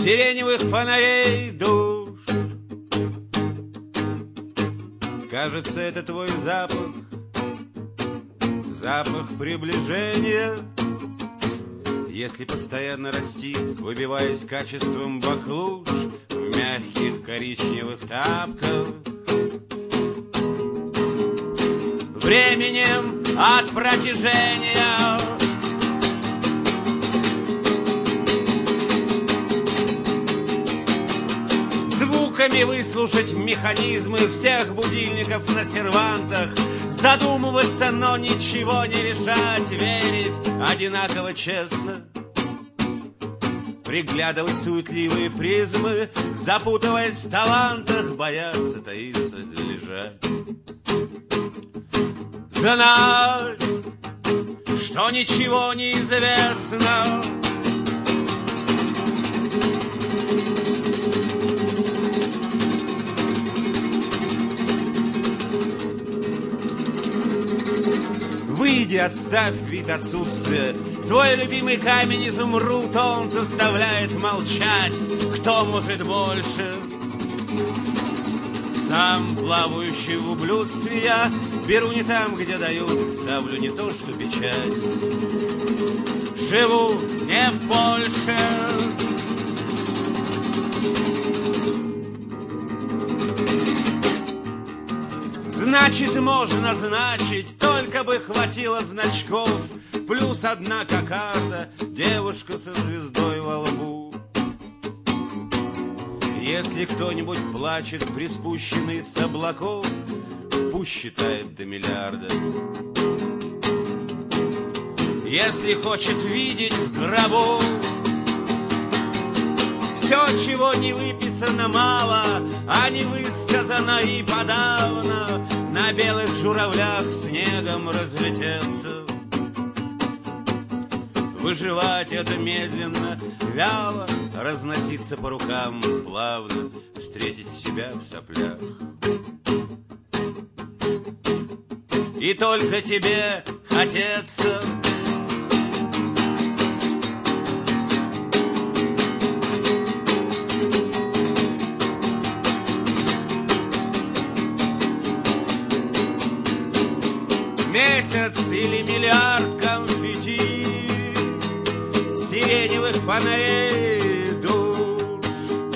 сиреневых фонарей душ. Кажется, это твой запах, запах приближения. Если постоянно расти, выбиваясь качеством баклуш в мягких коричневых тапках, временем от протяжения, звуками выслушать механизмы всех будильников на сервантах, задумываться, но ничего не решать, верить одинаково честно, приглядывать суетливые призмы, запутываясь в талантах, бояться, таиться, лежать. Знать, что ничего не известно, выйди, отставь вид отсутствия. Твой любимый камень изумруд, он заставляет молчать. Кто может больше? Сам плавающий в ублюдстве я беру не там, где дают, ставлю не то, что печать. Живу не в Польше. Значит, можно значить, только бы хватило значков, плюс одна кокарда, девушка со звездой во лбу. Если кто-нибудь плачет, приспущенный с облаков, пусть считает до миллиарда. Если хочет видеть в гробу все, чего не выписано мало, а не высказано и подавно, на белых журавлях снегом разлететься. Выживать это медленно, вяло, разноситься по рукам плавно, встретить себя в соплях. И только тебе хотеться. Месяц или миллиард конфетти, сиреневых фонарей душ.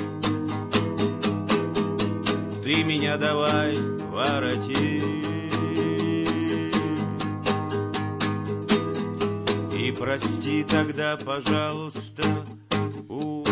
Ты меня давай вороти и прости тогда, пожалуйста,